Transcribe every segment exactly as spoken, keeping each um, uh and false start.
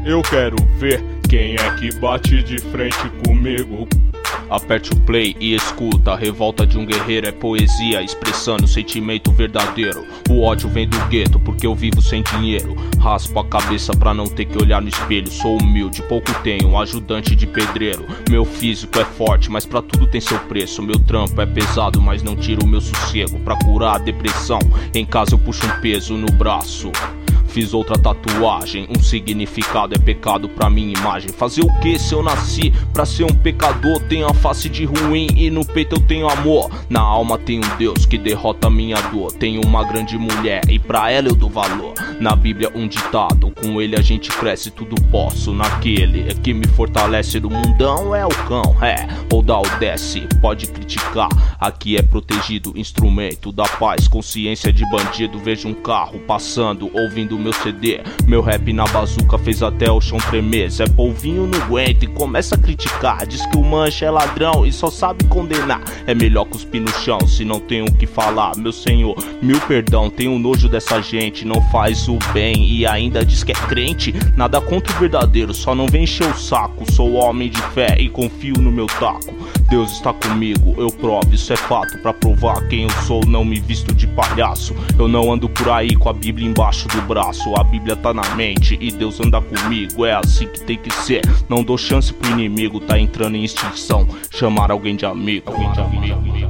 Eu quero ver quem é que bate de frente comigo. Aperte o play e escuta. A revolta de um guerreiro é poesia, expressando o sentimento verdadeiro. O ódio vem do gueto porque eu vivo sem dinheiro. Raspo a cabeça pra não ter que olhar no espelho. Sou humilde, pouco tenho, ajudante de pedreiro. Meu físico é forte, mas pra tudo tem seu preço. Meu trampo é pesado, mas não tiro o meu sossego. Pra curar a depressão, em casa eu puxo um peso no braço. Fiz outra tatuagem, um significado é pecado pra minha imagem. Fazer o que se eu nasci pra ser um pecador? Tenho a face de ruim e no peito eu tenho amor. Na alma tem um Deus que derrota minha dor. Tenho uma grande mulher e pra ela eu dou valor. Na Bíblia um ditado, com ele a gente cresce, tudo posso. Naquele que me fortalece no mundão é o cão, é, ou dá ou desce, pode criticar. Aqui é protegido, instrumento da paz, consciência de bandido. Vejo um carro passando, ouvindo meu C D, meu rap na bazuca fez até o chão tremer. Zé Polvinho não aguenta e começa a criticar. Diz que o mancha é ladrão e só sabe condenar. É melhor cuspir no chão se não tem o que falar. Meu senhor, mil perdão, tenho nojo dessa gente. Não faz o bem e ainda diz que é crente. Nada contra o verdadeiro, só não vem encher o saco. Sou homem de fé e confio no meu taco. Deus está comigo, eu provo, isso é fato. Pra provar quem eu sou, não me visto de palhaço. Eu não ando por aí com a Bíblia embaixo do braço. A Bíblia tá na mente e Deus anda comigo. É assim que tem que ser, não dou chance pro inimigo. Tá entrando em extinção, chamar alguém de amigo, alguém de amigo.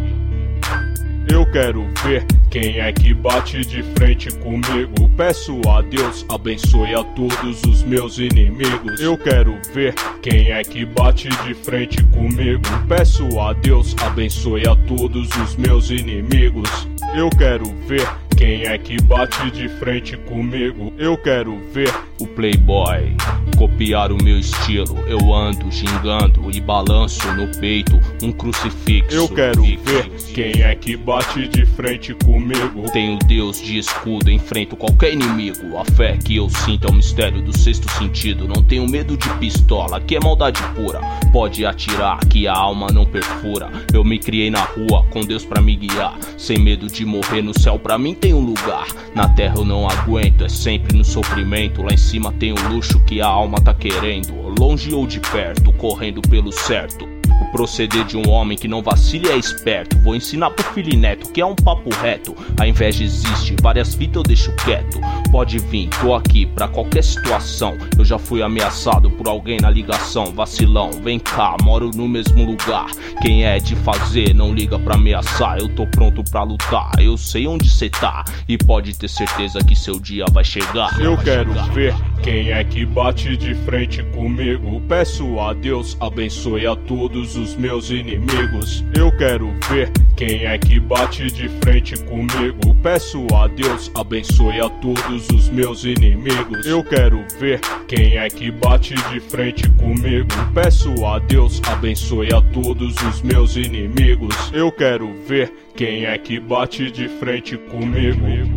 Eu quero ver quem é que bate de frente comigo. Peço a Deus, abençoe a todos os meus inimigos. Eu quero ver quem é que bate de frente comigo. Peço a Deus, abençoe a todos os meus inimigos. Eu quero ver quem é que bate de frente comigo. Eu quero ver o playboy copiar o meu estilo. Eu ando gingando e balanço no peito um crucifixo. Eu quero ver quem é que bate de frente comigo. Tenho Deus de escudo, enfrento qualquer inimigo. A fé que eu sinto é o mistério do sexto sentido. Não tenho medo de pistola, que é maldade pura. Pode atirar que a alma não perfura. Eu me criei na rua com Deus pra me guiar. Sem medo de morrer, no céu pra mim tem um lugar. Na terra eu não aguento, é sempre no sofrimento. Lá em cima tem o luxo que a alma tá querendo. Longe ou de perto, correndo pelo certo. O proceder de um homem que não vacila e é esperto. Vou ensinar pro filho e neto que é um papo reto. A inveja existe, várias fitas eu deixo quieto. Pode vir, tô aqui pra qualquer situação. Eu já fui ameaçado por alguém na ligação. Vacilão, vem cá, moro no mesmo lugar. Quem é de fazer, não liga pra ameaçar. Eu tô pronto pra lutar, eu sei onde cê tá. E pode ter certeza que seu dia vai chegar. Eu vai quero chegar. ver quem é que bate de frente comigo. Peço a Deus, abençoe a todos os meus inimigos. Eu quero ver quem é que bate de frente comigo. Peço a Deus, abençoe a todos os meus inimigos. Eu quero ver quem é que bate de frente comigo. Peço a Deus, abençoe a todos os meus inimigos. Eu quero ver quem é que bate de frente comigo.